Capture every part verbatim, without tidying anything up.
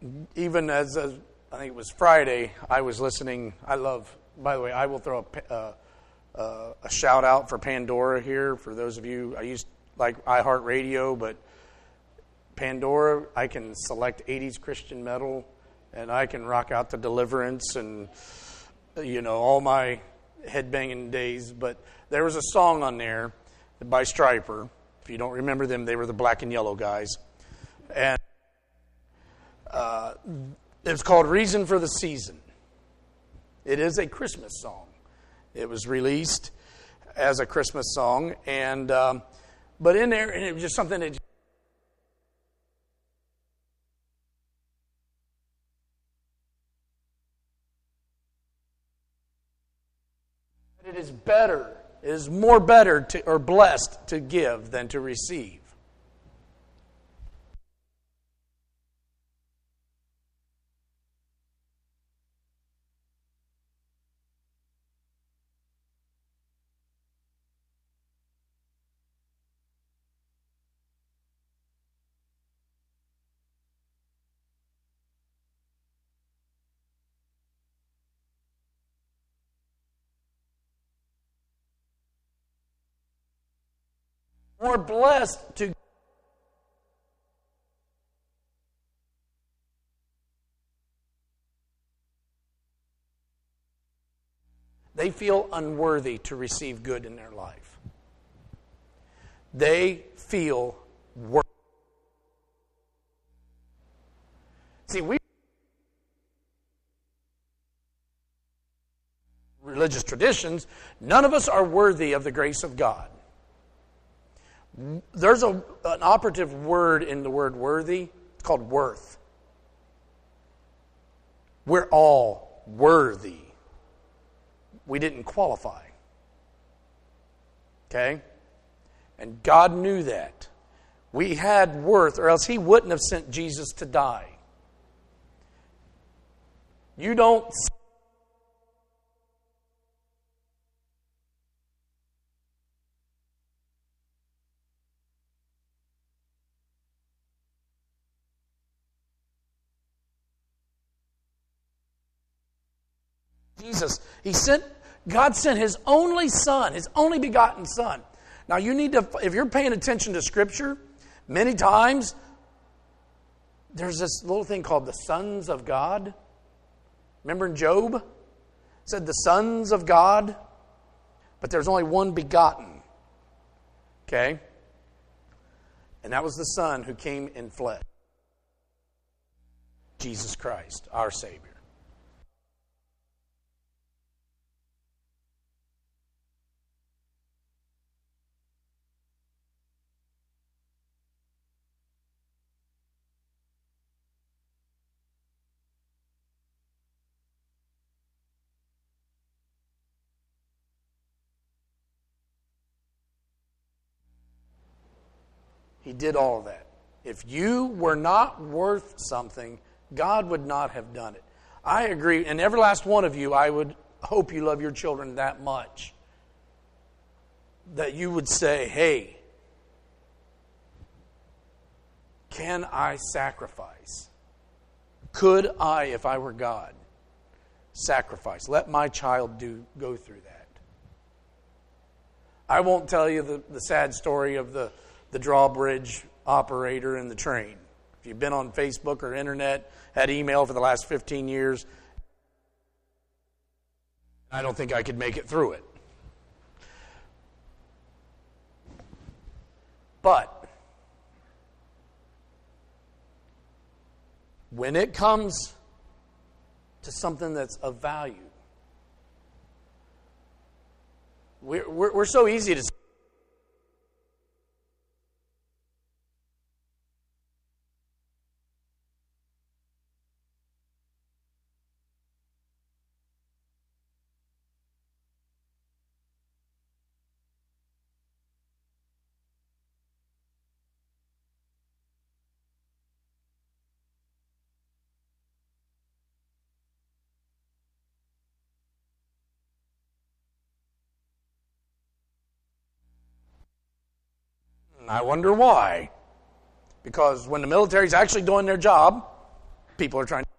even as, as I think it was Friday, I was listening. I love, by the way, I will throw a, uh, uh, a shout out for Pandora here. For those of you, I used like iHeartRadio, but Pandora, I can select eighties Christian metal, and I can rock out to Deliverance and, you know, all my headbanging days. But there was a song on there by Stryper. If you don't remember them, they were the black and yellow guys. And uh, it's called Reason for the Season. It is a Christmas song. It was released as a Christmas song. and um, But in there, and it was just something that it is better, it is more better to, or blessed to give than to receive. More blessed to they feel unworthy to receive good in their life. They feel worthy. See, we religious traditions, none of us are worthy of the grace of God. There's a, an operative word in the word worthy. It's called worth. We're all worthy. We didn't qualify. Okay? And God knew that. We had worth, or else He wouldn't have sent Jesus to die. You don't Jesus, he sent, God sent His only Son, His only begotten Son. Now you need to, if you're paying attention to Scripture, many times there's this little thing called the sons of God. Remember in Job? It said the sons of God, but there's only one begotten. Okay? And that was the Son who came in flesh. Jesus Christ, our Savior. He did all of that. If you were not worth something, God would not have done it. I agree. And every last one of you, I would hope you love your children that much that you would say, hey, can I sacrifice? Could I, if I were God, sacrifice? Let my child do go through that. I won't tell you the, the sad story of the the drawbridge operator in the train. If you've been on Facebook or internet, had email for the last fifteen years, I don't think I could make it through it. But when it comes to something that's of value, we're, we're, we're so easy to I wonder why. Because when the military's actually doing their job, People are trying.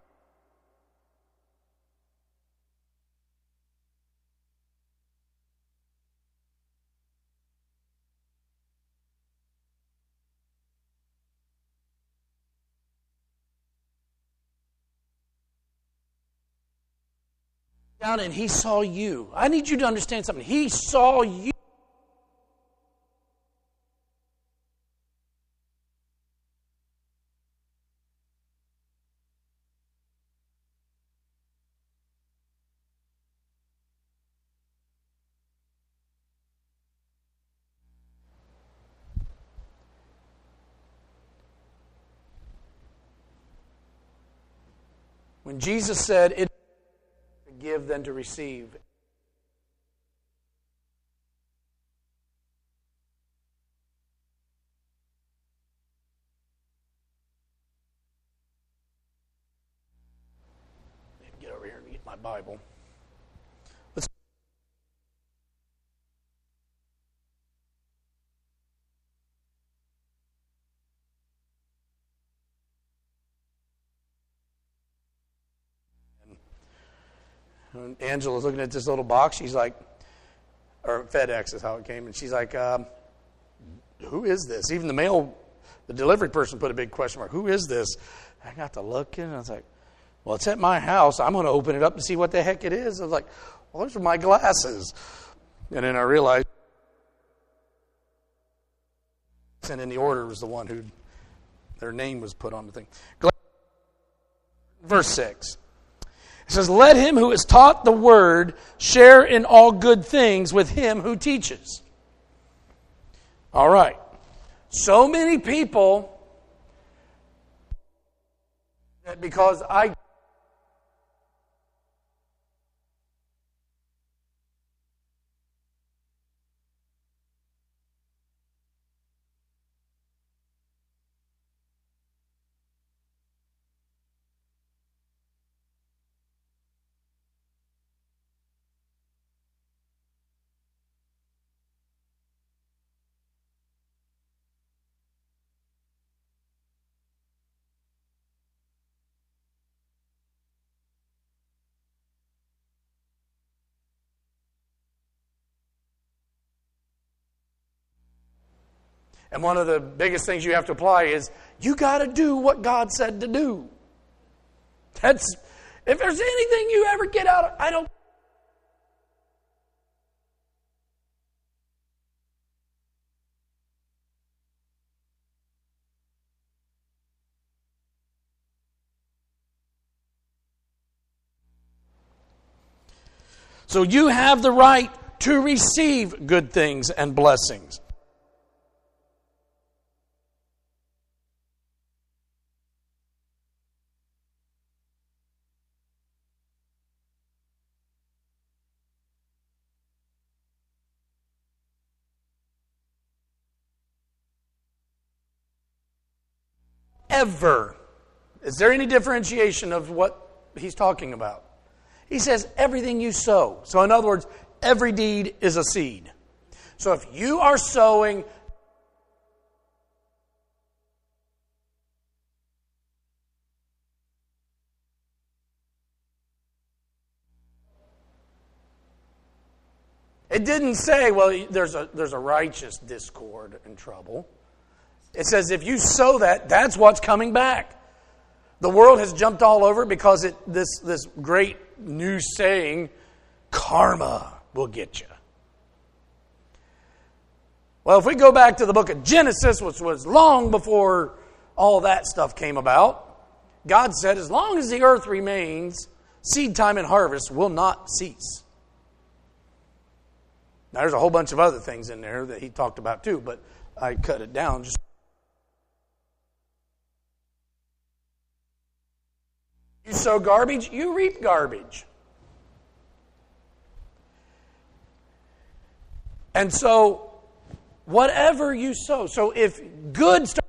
Down and he saw you. I need you to understand something. He saw you. When Jesus said, "It is to give than to receive," get over here and get my Bible. Let's And Angela's looking at this little box. She's like, or FedEx is how it came, and she's like, um, "Who is this?" Even the mail, the delivery person put a big question mark. Who is this? I got to look in, and I was like, "Well, it's at my house. I'm going to open it up and see what the heck it is." I was like, "Well, those are my glasses," and then I realized, and in the order was the one who their name was put on the thing. Verse six. It says, "Let him who is taught the word share in all good things with him who teaches." All right. So many people that because I And one of the biggest things you have to apply is you got to do what God said to do. That's if there's anything you ever get out of, I don't. So you have the right to receive good things and blessings. Ever. Is there any differentiation of what he's talking about? He says everything you sow. So in other words, every deed is a seed. So if you are sowing, it didn't say, well, there's a there's a righteous discord and trouble. It says if you sow that, that's what's coming back. The world has jumped all over it because it this this great new saying, karma will get you. Well, if we go back to the book of Genesis, which was long before all that stuff came about, God said, as long as the earth remains, seed time and harvest will not cease. Now, there's a whole bunch of other things in there that he talked about too, but I cut it down. Just you sow garbage, you reap garbage. And so, whatever you sow, so if good starts,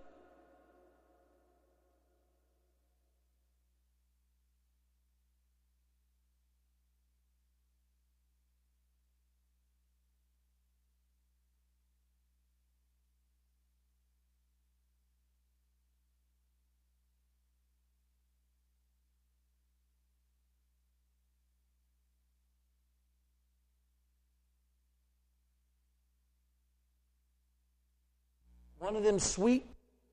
One of them sweet.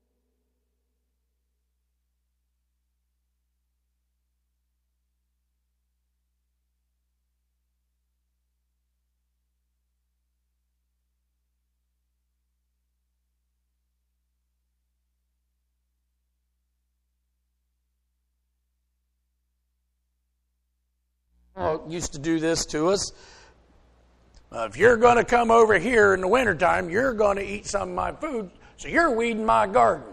Well, used to do this to us. Uh, if you're going to come over here in the wintertime, you're going to eat some of my food, so you're weeding my garden.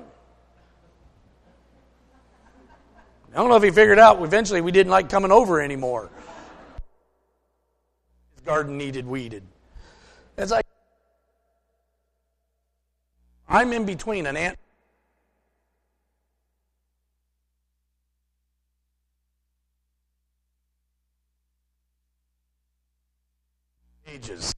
I don't know if he figured out, eventually we didn't like coming over anymore. His garden needed weeded. It's like, I'm in between an ant. Ages.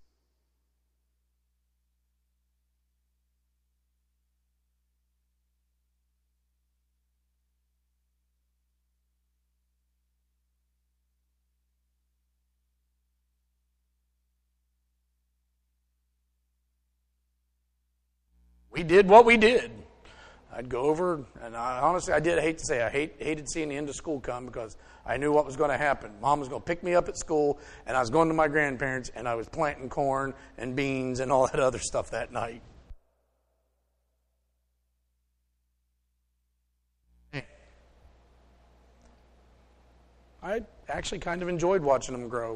We did what we did. I'd go over, and I, honestly, I did hate to say, I hate, hated seeing the end of school come because I knew what was going to happen. Mom was going to pick me up at school, and I was going to my grandparents, and I was planting corn and beans and all that other stuff that night. I actually kind of enjoyed watching them grow.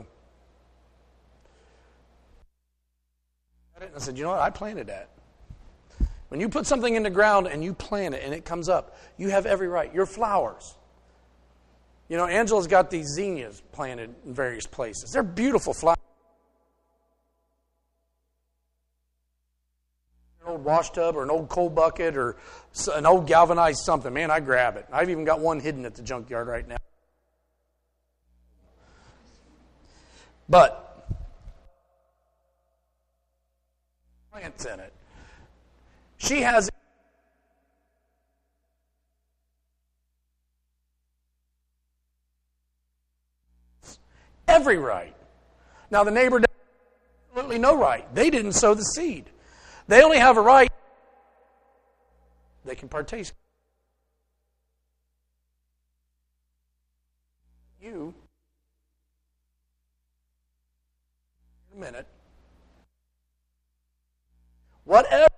And I said, you know what, I planted that. When you put something in the ground and you plant it and it comes up, you have every right. Your flowers. You know, Angela's got these zinnias planted in various places. They're beautiful flowers. An old wash tub or an old coal bucket or an old galvanized something. Man, I grab it. I've even got one hidden at the junkyard right now. But plants in it. She has every right. Now, the neighbor has absolutely no right. They didn't sow the seed. They only have a right. They can partake. You, in a minute, whatever.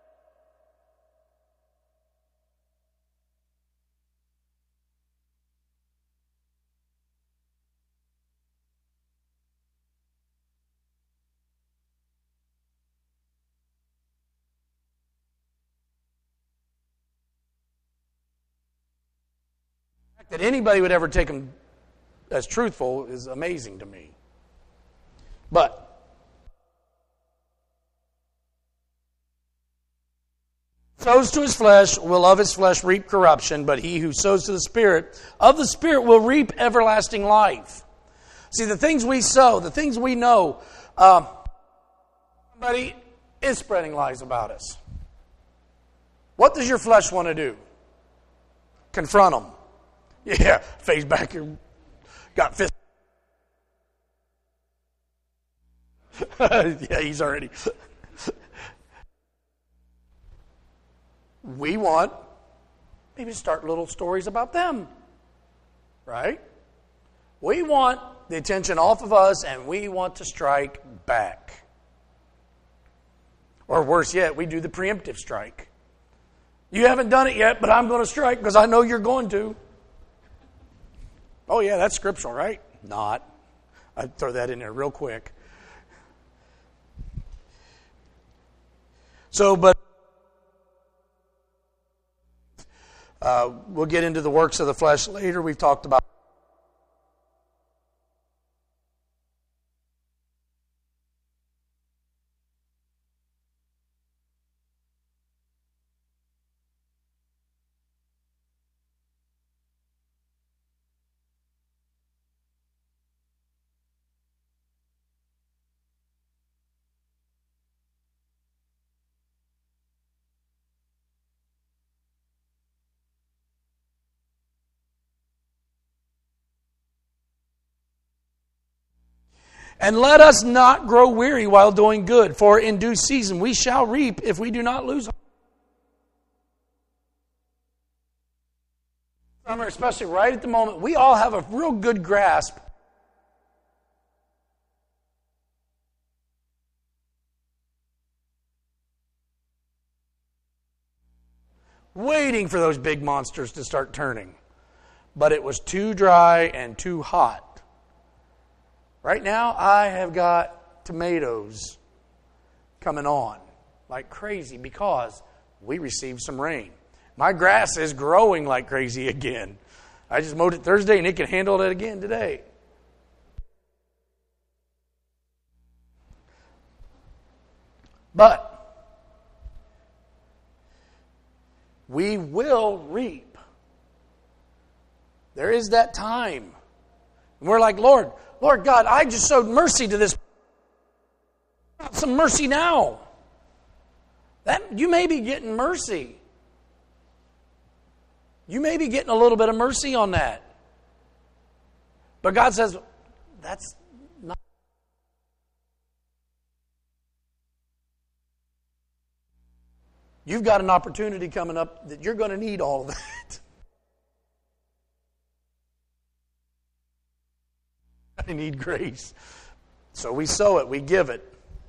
That anybody would ever take them as truthful is amazing to me. But sows to his flesh will of his flesh reap corruption, but he who sows to the Spirit of the Spirit will reap everlasting life. See, the things we sow, the things we know, uh, somebody is spreading lies about us. What does your flesh want to do? Confront them. Yeah, face back here, got fist. Yeah, he's already. We want maybe to start little stories about them, right? We want the attention off of us, and we want to strike back. Or worse yet, we do the preemptive strike. You haven't done it yet, but I'm going to strike because I know you're going to. Oh, yeah, that's scriptural, right? Not. I'd throw that in there real quick. So, but uh, we'll get into the works of the flesh later. We've talked about and let us not grow weary while doing good, for in due season we shall reap if we do not lose heart. Summer, especially right at the moment, we all have a real good grasp waiting for those big monsters to start turning. But it was too dry and too hot. Right now, I have got tomatoes coming on like crazy because we received some rain. My grass is growing like crazy again. I just mowed it Thursday and it can handle it again today. But we will reap. There is that time. And we're like, Lord, Lord God, I just showed mercy to this. Some mercy now. That you may be getting mercy. You may be getting a little bit of mercy on that. But God says, that's not. You've got an opportunity coming up that you're going to need all of that. I need grace. So we sow it, we give it.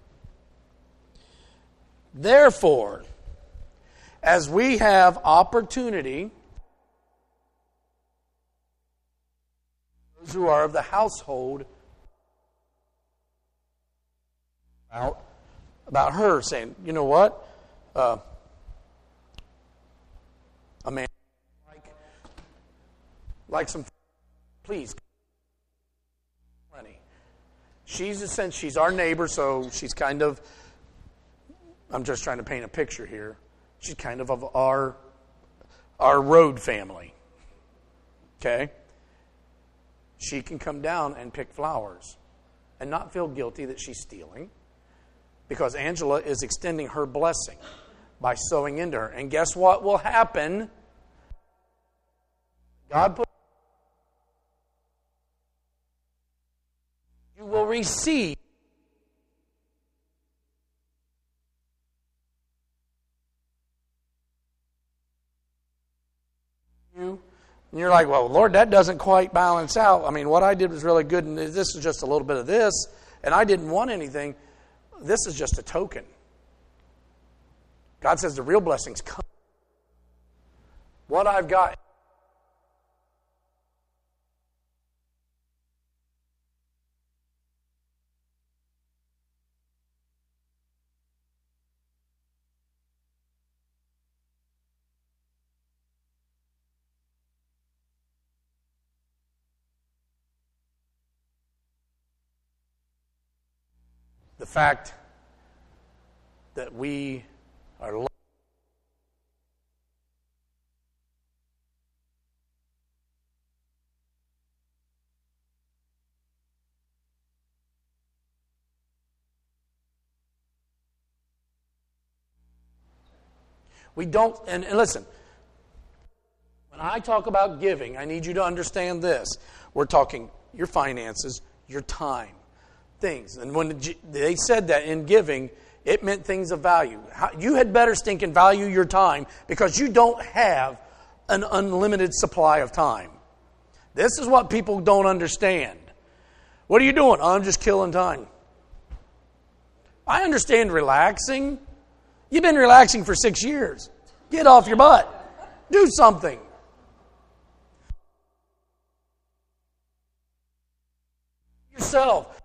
Therefore, as we have opportunity, those who are of the household, about, about her saying, you know what? Uh, a man like, like some, please. She's a sense, she's our neighbor, so she's kind of, I'm just trying to paint a picture here. She's kind of of our, our road family. Okay? She can come down and pick flowers and not feel guilty that she's stealing because Angela is extending her blessing by sowing into her. And guess what will happen? God put you will receive you. And you're like, well, Lord, that doesn't quite balance out. I mean, what I did was really good, and this is just a little bit of this, and I didn't want anything. This is just a token. God says the real blessings come. What I've got. The fact that we are loved. We don't, and, and listen, when I talk about giving, I need you to understand this. We're talking your finances, your time. Things. And when they said that in giving, it meant things of value. You had better stinking value your time because you don't have an unlimited supply of time. This is what people don't understand. What are you doing? Oh, I'm just killing time. I understand relaxing. You've been relaxing for six years. Get off your butt. Do something. Yourself.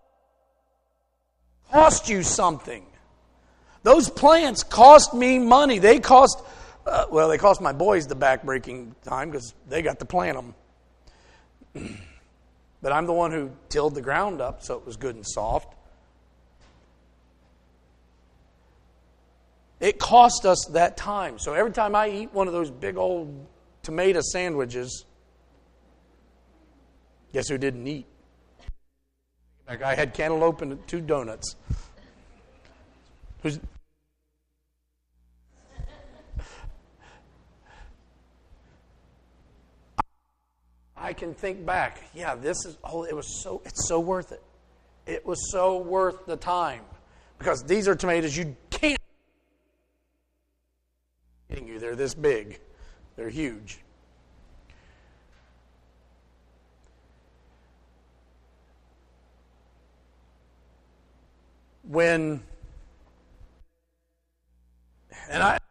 Cost you something. Those plants cost me money. They cost, uh, well, they cost my boys the back-breaking time because they got to plant them. But I'm the one who tilled the ground up so it was good and soft. It cost us that time. So every time I eat one of those big old tomato sandwiches, guess who didn't eat? I had cantaloupe and two donuts. Who's... I can think back. Yeah, this is. Oh, it was so. It's so worth it. It was so worth the time because these are tomatoes you can't. You, they're this big. They're huge. when, and I,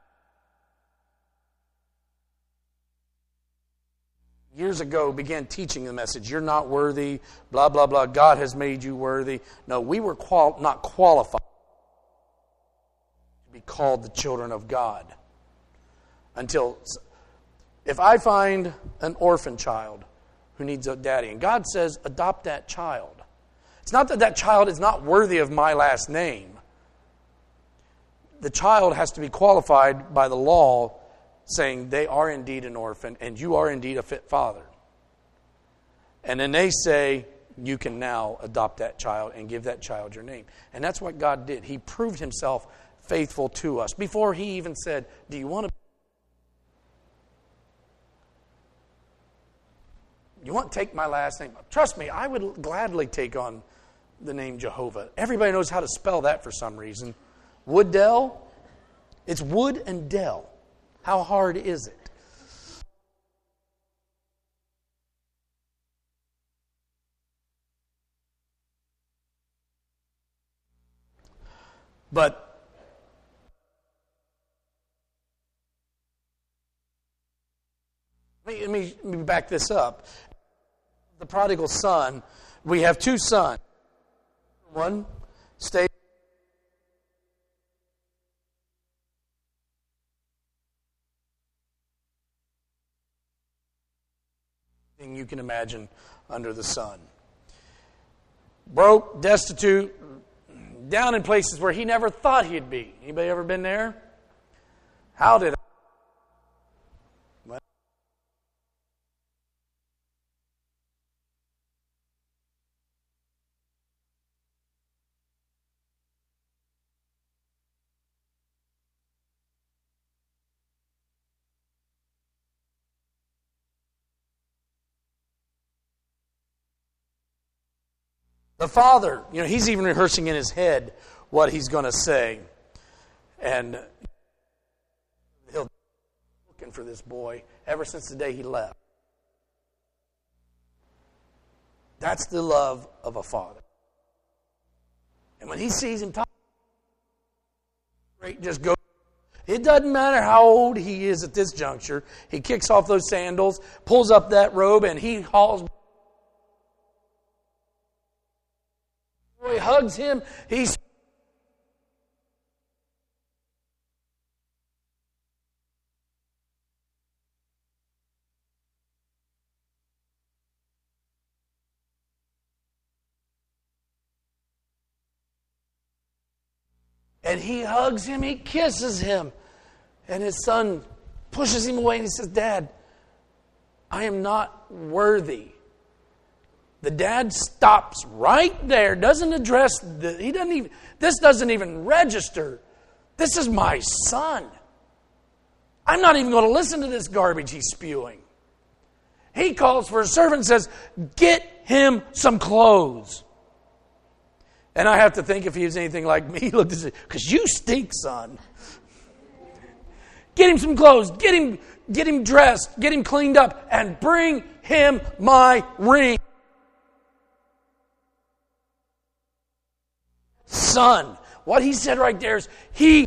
years ago began teaching the message, you're not worthy, blah, blah, blah, God has made you worthy. No, we were qual- not qualified to be called the children of God. Until, if I find an orphan child who needs a daddy, and God says, adopt that child. It's not that that child is not worthy of my last name. The child has to be qualified by the law, saying they are indeed an orphan and you are indeed a fit father. And then they say, you can now adopt that child and give that child your name. And that's what God did. He proved himself faithful to us before he even said, do you want to you want to take my last name? Trust me, I would gladly take on the name Jehovah. Everybody knows how to spell that for some reason. Wooddell? It's Wood and Dell. How hard is it? But let me, let me, let me back this up. The prodigal son, we have two sons. One stayed. You can imagine under the sun. Broke, destitute, down in places where he never thought he'd be. Anybody ever been there? How did I? Well, the father, you know, he's even rehearsing in his head what he's going to say. And he'll be looking for this boy ever since the day he left. That's the love of a father. And when he sees him talk, just go. It doesn't matter how old he is at this juncture. He kicks off those sandals, pulls up that robe, and he hauls. He hugs him. He's and he hugs him. He kisses him, and his son pushes him away, and he says, "Dad, I am not worthy." The dad stops right there, doesn't address, the, he doesn't even, this doesn't even register. This is my son. I'm not even going to listen to this garbage he's spewing. He calls for a servant and says, get him some clothes. And I have to think if he was anything like me, he looked and said, because you stink, son. Get him some clothes, get him, get him dressed, get him cleaned up, and bring him my ring. Son. What he said right there is, he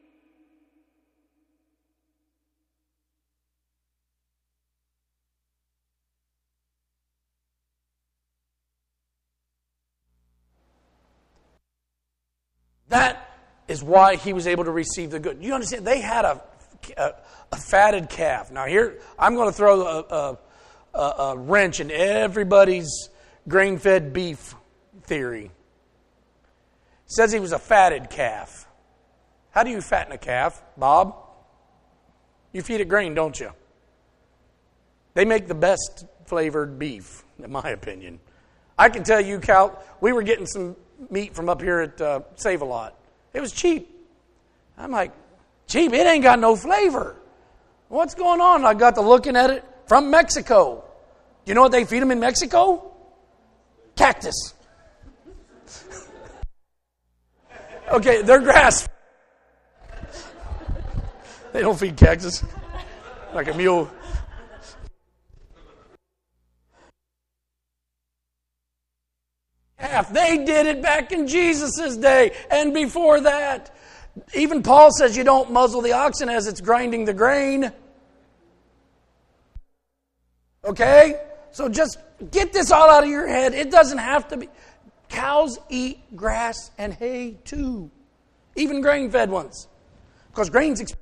that is why he was able to receive the good. You understand? They had a, a, a fatted calf. Now here, I'm going to throw a, a, a, a wrench in everybody's grain-fed beef theory. It says he was a fatted calf. How do you fatten a calf, Bob? You feed it grain, don't you? They make the best flavored beef, in my opinion. I can tell you, Cal, we were getting some meat from up here at uh, Save-A-Lot. It was cheap. I'm like, cheap? It ain't got no flavor. What's going on? I got to looking at it from Mexico. You know what they feed them in Mexico? Cactus. Okay, they're grass. They don't feed cactus like a mule. half. They did it back in Jesus' day and before that. Even Paul says you don't muzzle the oxen as it's grinding the grain. Okay? So just get this all out of your head. It doesn't have to be. Cows eat grass and hay too. Even grain-fed ones. Because grain's expensive.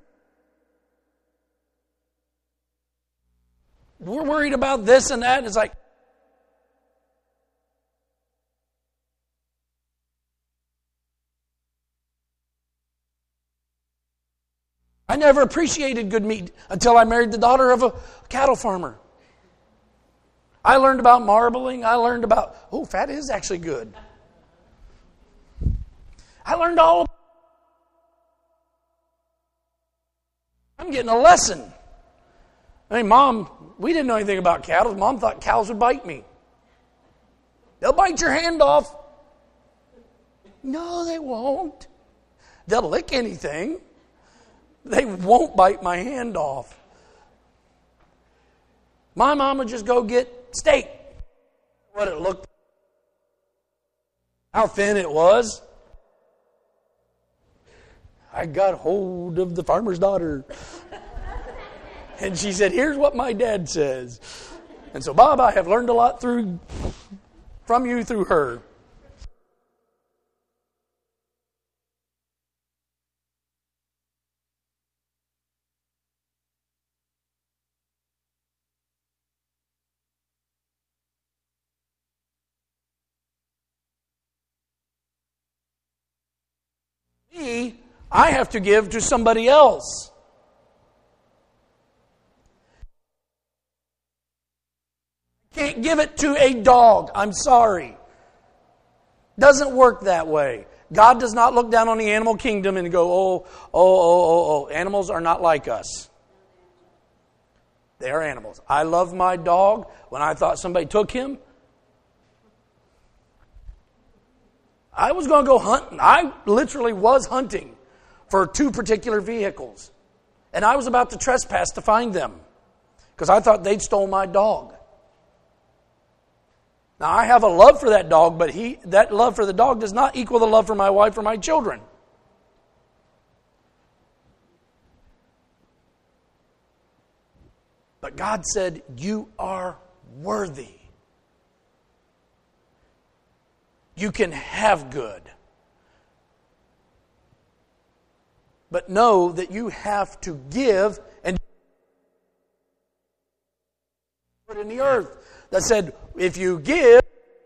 We're worried about this and that. It's like, I never appreciated good meat until I married the daughter of a cattle farmer. I learned about marbling. I learned about, oh, fat is actually good. I learned all about, I'm getting a lesson. I mean, Mom, we didn't know anything about cattle. Mom thought cows would bite me. They'll bite your hand off. No, they won't. They'll lick anything. They won't bite my hand off. My mom would just go get steak. What it looked like. How thin it was. I got hold of the farmer's daughter. And she said, here's what my dad says. And so, Bob, I have learned a lot through from you through her. Me, I have to give to somebody else. Can't give it to a dog. I'm sorry. Doesn't work that way. God does not look down on the animal kingdom and go, oh, oh, oh, oh, oh. Animals are not like us. They are animals. I love my dog. When I thought somebody took him, I was going to go hunting. I literally was hunting for two particular vehicles. And I was about to trespass to find them because I thought they'd stole my dog. Now, I have a love for that dog, but he that love for the dog does not equal the love for my wife or my children. But God said, you are worthy. You can have good. But know that you have to give and put in the earth. That said, if you give,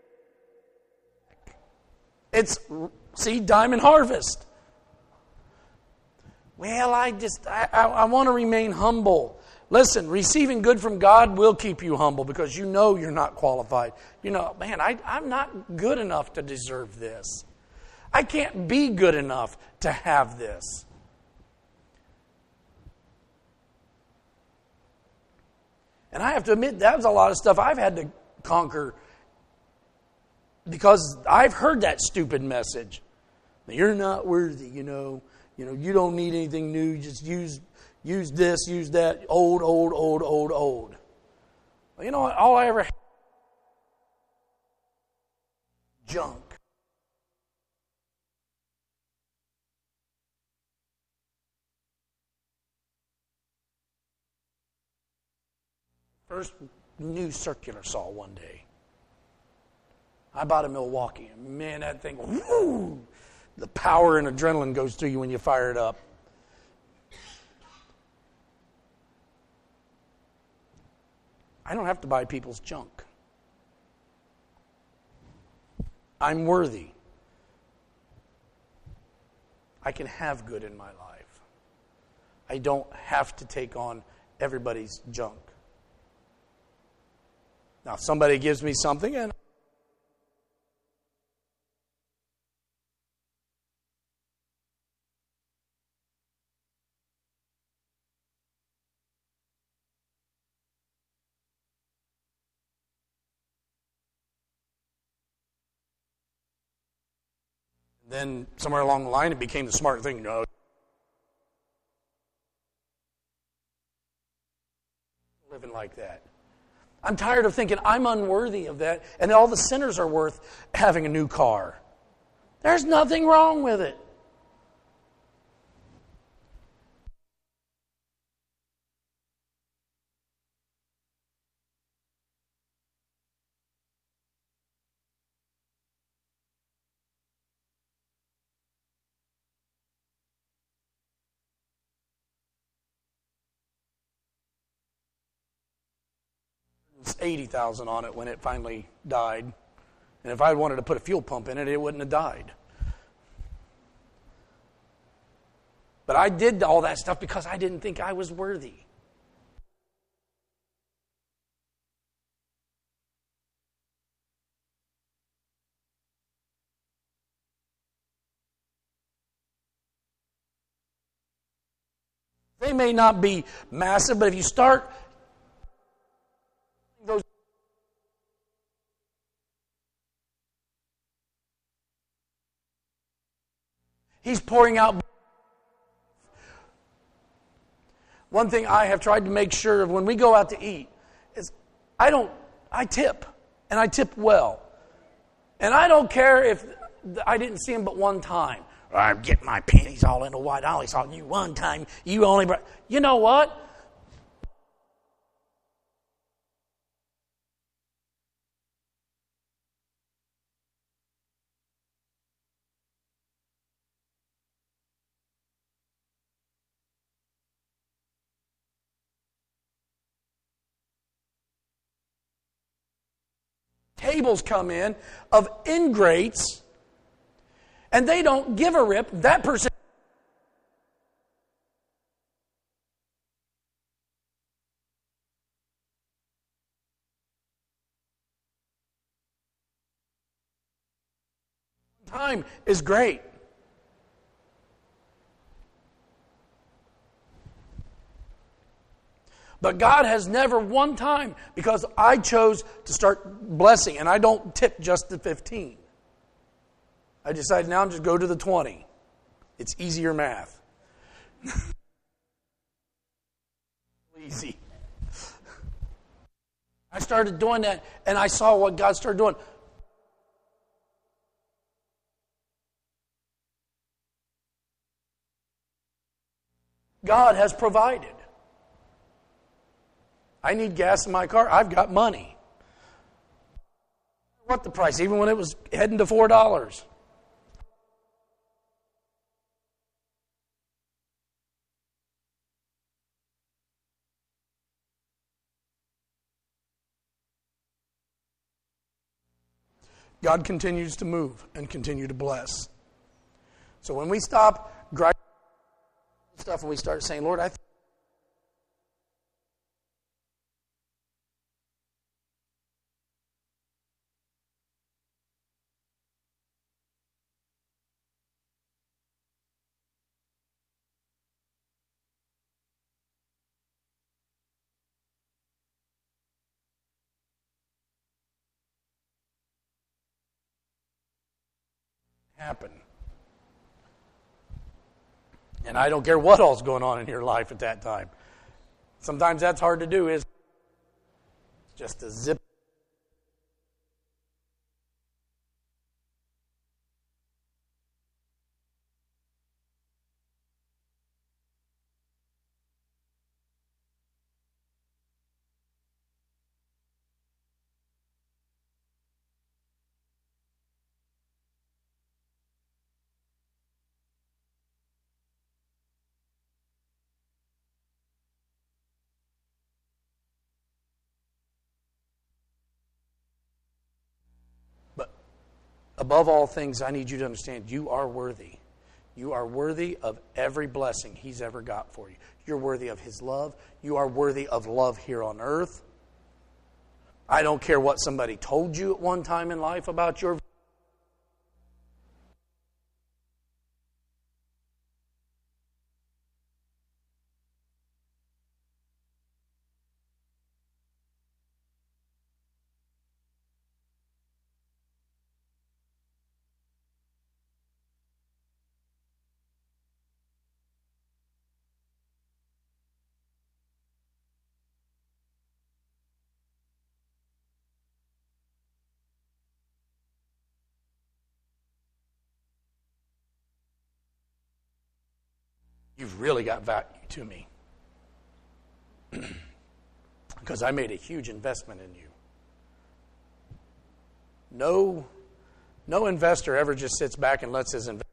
it's seed, time, and harvest. Well, I just, I, I, I want to remain humble. Listen, receiving good from God will keep you humble because you know you're not qualified. You know, man, I, I'm not good enough to deserve this. I can't be good enough to have this. And I have to admit, that was a lot of stuff I've had to conquer because I've heard that stupid message. You're not worthy, you know. You know, you don't need anything new. Just use use this, use that. Old, old, old, old, old. Well, you know what? All I ever had junk. First new circular saw one day. I bought a Milwaukee. Man, that thing, whoo, the power and adrenaline goes through you when you fire it up. I don't have to buy people's junk. I'm worthy. I can have good in my life. I don't have to take on everybody's junk. Now, if somebody gives me something and then somewhere along the line it became the smart thing. No, living like that. I'm tired of thinking I'm unworthy of that, and all the sinners are worth having a new car. There's nothing wrong with it. eighty thousand on it when it finally died. And if I wanted to put a fuel pump in it, it wouldn't have died. But I did all that stuff because I didn't think I was worthy. They may not be massive, but if you start those, He's pouring out. One thing I have tried to make sure of when we go out to eat is I don't, I tip, and I tip well. And I don't care if I didn't see him but one time. I'm getting my panties all in a white. I only saw you one time. You only brought, you know what? Tables come in of ingrates, and they don't give a rip. That person. Time is great. But God has never one time, because I chose to start blessing, and I don't tip just the fifteen. I decided now I'm just go to the twenty. It's easier math. Easy. I started doing that, and I saw what God started doing. God has provided. I need gas in my car. I've got money. What the price, even when it was heading to four dollars. God continues to move and continue to bless. So when we stop grinding stuff and we start saying, Lord, I think happen. And I don't care what all's going on in your life at that time. Sometimes that's hard to do, is just to zip. But above all things, I need you to understand you are worthy. You are worthy of every blessing He's ever got for you. You're worthy of His love. You are worthy of love here on earth. I don't care what somebody told you at one time in life about your you've really got value to me. Because I made a huge investment in you. No, no investor ever just sits back and lets his investment.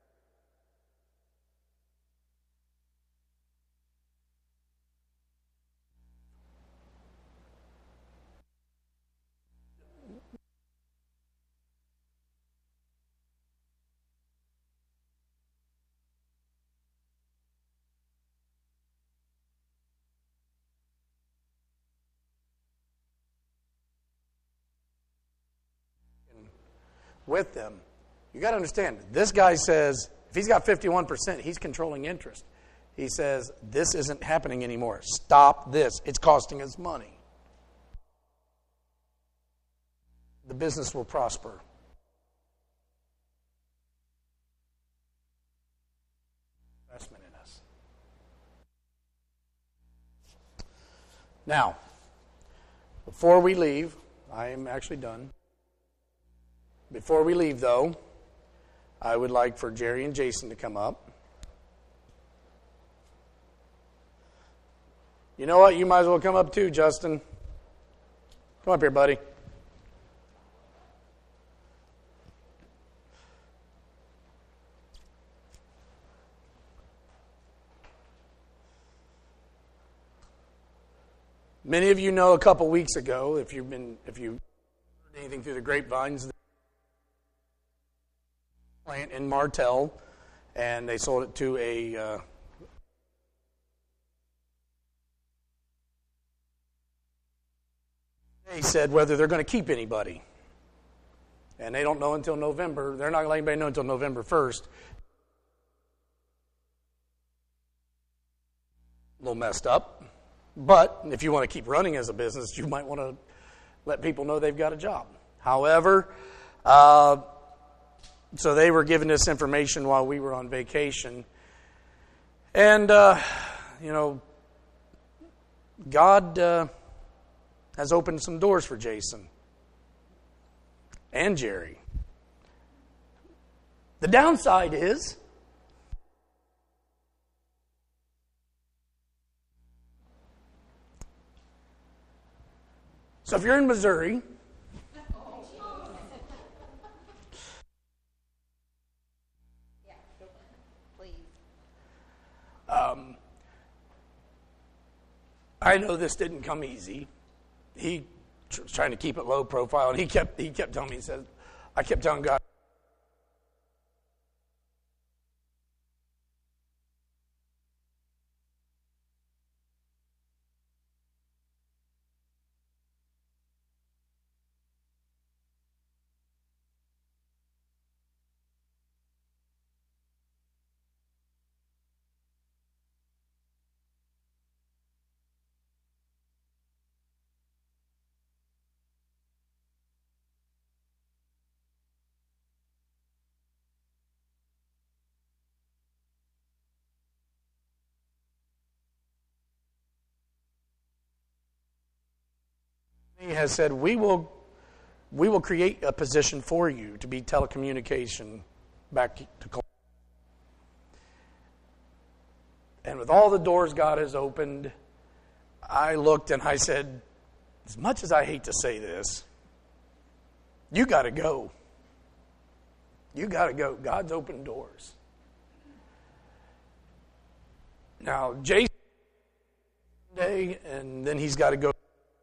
With them. You got to understand, this guy says, if he's got fifty-one percent, he's controlling interest. He says, this isn't happening anymore. Stop this. It's costing us money. The business will prosper. Investment in us. Now, before we leave, I am actually done. Before we leave, though, I would like for Jerry and Jason to come up. You know what? You might as well come up too, Justin. Come up here, buddy. Many of you know a couple weeks ago, if you've been, if you heard anything through the grapevines, plant in Martell, and they sold it to a uh, they said whether they're going to keep anybody, and they don't know until November. They're not going to let anybody know until November first. A little messed up, but if you want to keep running as a business, you might want to let people know they've got a job. However, uh, so they were giving us information while we were on vacation. And, uh, you know, God uh, has opened some doors for Jason and Jerry. The downside is so if you're in Missouri, Um, I know this didn't come easy. He was trying to keep it low profile, and he kept he kept telling me, he said, I kept telling God, he has said, we will we will create a position for you to be telecommunication back to Columbus. And with all the doors God has opened, I looked and I said, as much as I hate to say this, you got to go. You got to go. God's opened doors. Now, Jason, day, and then he's got to go.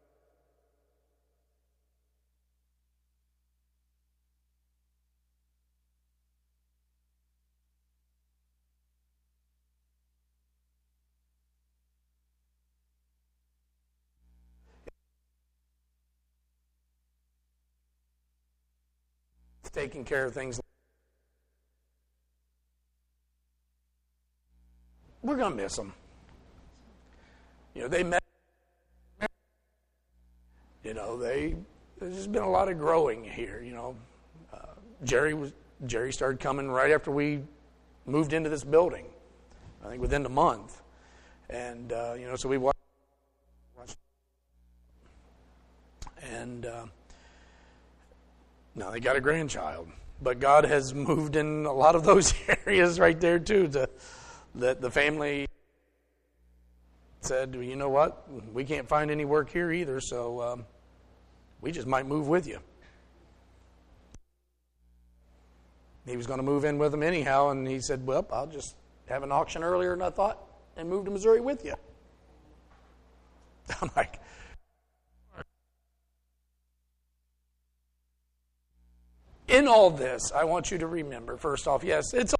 Taking care of things. We're going to miss them. You know, they met. You know, they. There's just been a lot of growing here. You know, uh, Jerry was Jerry started coming right after we moved into this building. I think within a month, and uh, you know, so we watched. And. Uh, Now they got a grandchild, but God has moved in a lot of those areas right there too to that the family said, you know what, we can't find any work here either, so um, we just might move with you. He was going to move in with them anyhow, and he said, well, I'll just have an auction earlier than I thought and move to Missouri with you. I'm like, in all this, I want you to remember, first off, yes, it's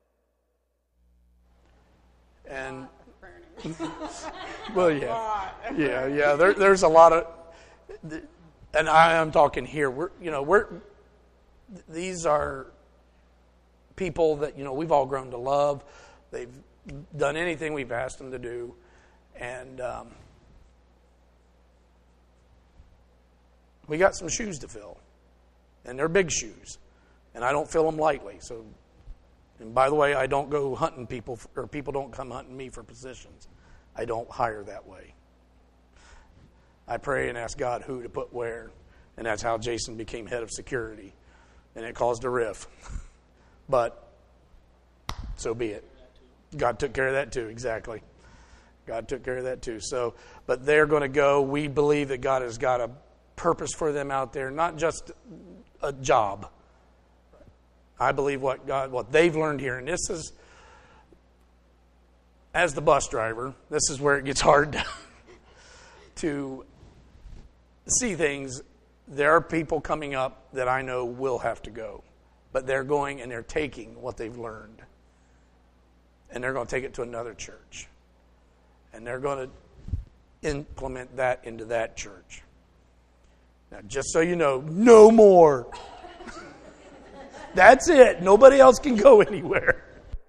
and well, yeah, yeah, yeah. There, there's a lot of, and I am talking here. We're, you know, we're these are people that you know we've all grown to love. They've done anything we've asked them to do, and um, we got some shoes to fill, and they're big shoes, and I don't fill them lightly. So, and by the way, I don't go hunting people, or people don't come hunting me for positions. I don't hire that way. I pray and ask God who to put where, and that's how Jason became head of security, and it caused a riff. But so be it. God took care of that too, exactly. God took care of that too. So, but they're going to go. We believe that God has got a purpose for them out there, not just a job. I believe what God, what they've learned here, and this is, as the bus driver, this is where it gets hard to, to see things. There are people coming up that I know will have to go, but they're going and they're taking what they've learned, and they're going to take it to another church, and they're going to implement that into that church. Now, just so you know, no more. That's it. Nobody else can go anywhere.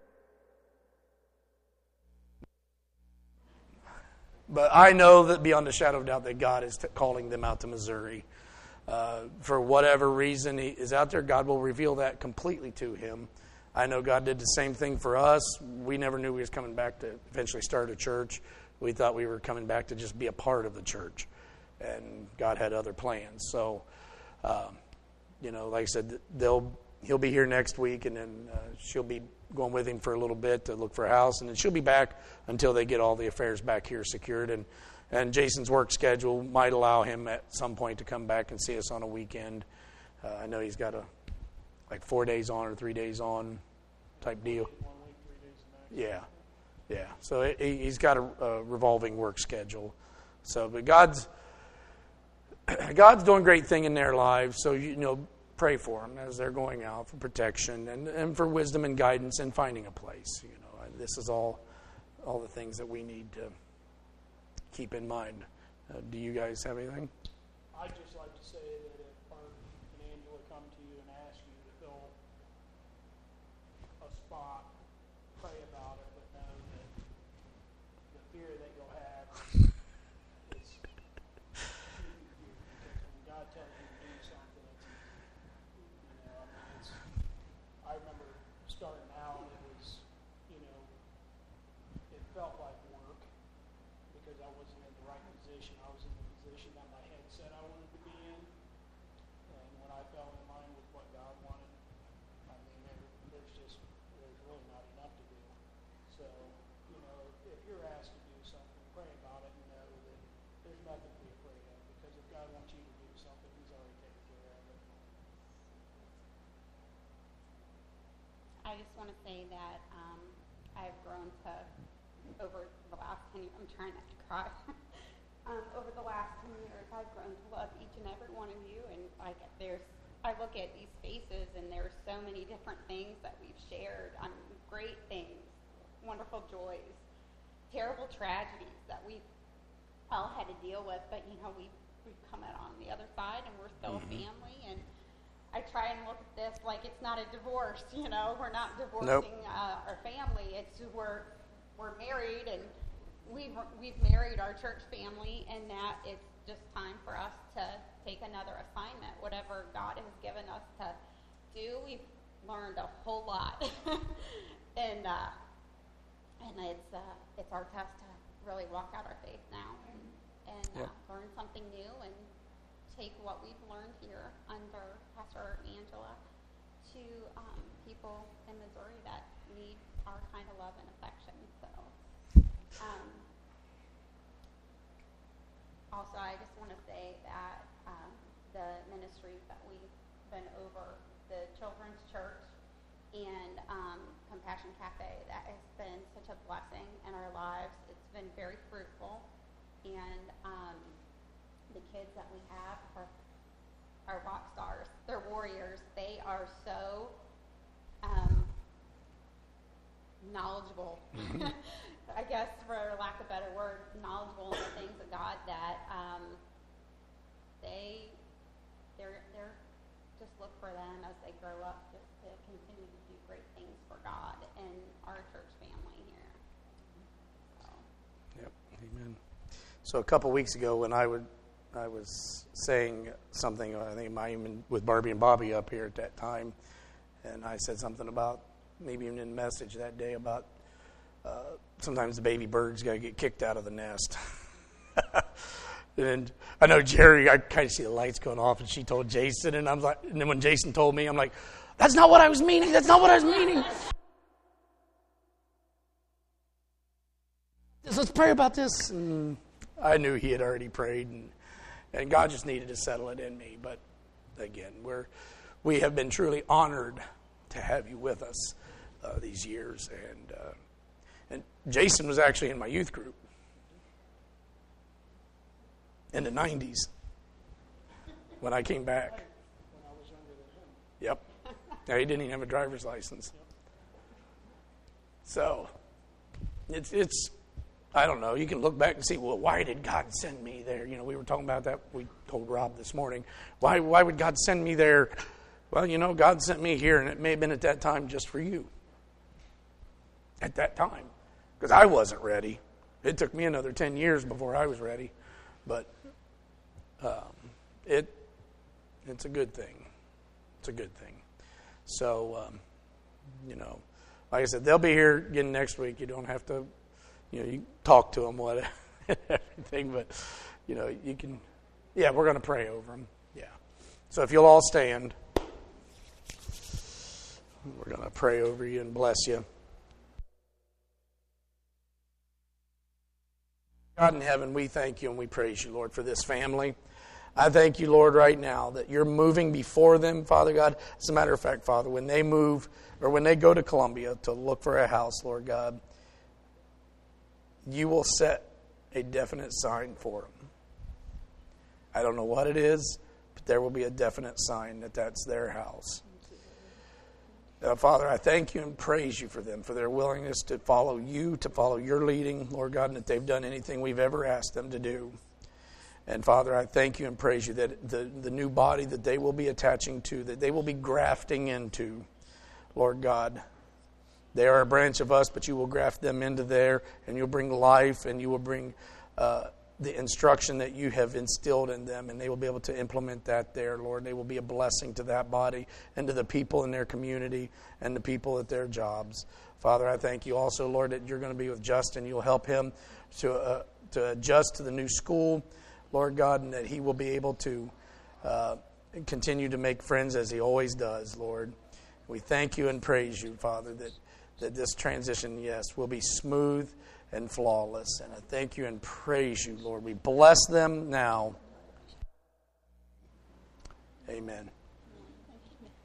But I know that beyond a shadow of doubt that God is t- calling them out to Missouri. Uh, for whatever reason he is out there, God will reveal that completely to him. I know God did the same thing for us. We never knew we was coming back to eventually start a church. We thought we were coming back to just be a part of the church. And God had other plans. So, um, you know, like I said, they'll he'll be here next week, and then uh, she'll be going with him for a little bit to look for a house, and then she'll be back until they get all the affairs back here secured. And, and Jason's work schedule might allow him at some point to come back and see us on a weekend. Uh, I know he's got a like four days on or three days on type deal. One week, three days max. Yeah, yeah. So it, he's got a, a revolving work schedule. So, but God's God's doing a great thing in their lives. So you know. Pray for them as they're going out for protection and, and for wisdom and guidance and finding a place. You know, this is all all the things that we need to keep in mind. Uh, do you guys have anything? I'd just like to say that if Art and Angela come to you and ask you to fill a spot, pray about it, but know that the fear that you'll have is, is because when God tells you to do something, it's You know, I mean, it's, I remember starting out, it was, you know, it felt like work because I wasn't in the right position. I was in the position that my head said I wanted to be in. And when I fell in line with what God wanted, I mean, there, there's just, there's really not enough to do. So, you know, if you're asked to do something, pray about it and know that there's nothing to be afraid of, because if God wants you to do something, He's already taken care of it. I just want to say that um, I've grown to, over the last ten years, I'm trying not to cry. um, over the last ten years, I've grown to love each and every one of you. And like, there's, I look at these faces, and there's so many different things that we've shared. I mean, great things, wonderful joys, terrible tragedies that we've all had to deal with. But, you know, we've, we've come out on the other side, and we're still mm-hmm. a family. And I try and look at this like it's not a divorce, you know. We're not divorcing nope. uh, our family. It's we're we're married, and we've we've married our church family, and that it's just time for us to take another assignment, whatever God has given us to do. We've learned a whole lot, and uh, and it's uh, it's our test to really walk out our faith now and, and uh, yep. learn something new and take what we've learned here under Pastor Angela to um, people in Missouri that need our kind of love and affection. So, um, also, I just want to say that um, the ministries that we've been over, the Children's Church and um, Compassion Cafe, that has been such a blessing in our lives. It's been very fruitful, and um, the kids that we have are, are rock stars. They're warriors. They are so um, knowledgeable, I guess, for lack of a better word, knowledgeable in the things of God that um, they, they're, they're, just look for them as they grow up just to continue to do great things for God and our church family here. So. Yep, amen. So a couple weeks ago when I would, I was saying something, I think I even with Barbie and Bobby up here at that time, and I said something about, maybe even in the message that day, about uh, sometimes the baby bird's got to get kicked out of the nest. And I know Jerry, I kind of see the lights going off, and she told Jason, and I'm like, and then when Jason told me, I'm like, that's not what I was meaning. That's not what I was meaning. Let's pray about this. And I knew he had already prayed, and, and God just needed to settle it in me. But again, we're we have been truly honored to have you with us uh, these years, and uh, and Jason was actually in my youth group in the nineties when I came back. When I was younger than him. Yep. Now, he didn't even have a driver's license. So, it's, it's, I don't know, you can look back and see, well, why did God send me there? You know, we were talking about that, we told Rob this morning. Why, why would God send me there? Well, you know, God sent me here, and it may have been at that time just for you. At that time. Because I wasn't ready. It took me another ten years before I was ready. But um, it it's a good thing. It's a good thing. So, um, you know, like I said, they'll be here again next week. You don't have to, you know, you talk to them, what everything. But, you know, you can, yeah, we're going to pray over them. Yeah. So if you'll all stand, we're going to pray over you and bless you. God in heaven, we thank you and we praise you, Lord, for this family. I thank you, Lord, right now that you're moving before them, Father God. As a matter of fact, Father, when they move or when they go to Columbia to look for a house, Lord God, you will set a definite sign for them. I don't know what it is, but there will be a definite sign that that's their house. Uh, Father, I thank you and praise you for them, for their willingness to follow you, to follow your leading, Lord God, and that they've done anything we've ever asked them to do. And Father, I thank you and praise you that the, the new body that they will be attaching to, that they will be grafting into, Lord God, they are a branch of us, but you will graft them into there, and you'll bring life, and you will bring uh, the instruction that you have instilled in them, and they will be able to implement that there, Lord. They will be a blessing to that body and to the people in their community and the people at their jobs. Father, I thank you also, Lord, that you're going to be with Justin. You'll help him to uh, to adjust to the new school, Lord God, and that he will be able to uh, continue to make friends as he always does, Lord. We thank you and praise you, Father, that, that this transition, yes, will be smooth and flawless. And I thank you and praise you, Lord. We bless them now. Amen.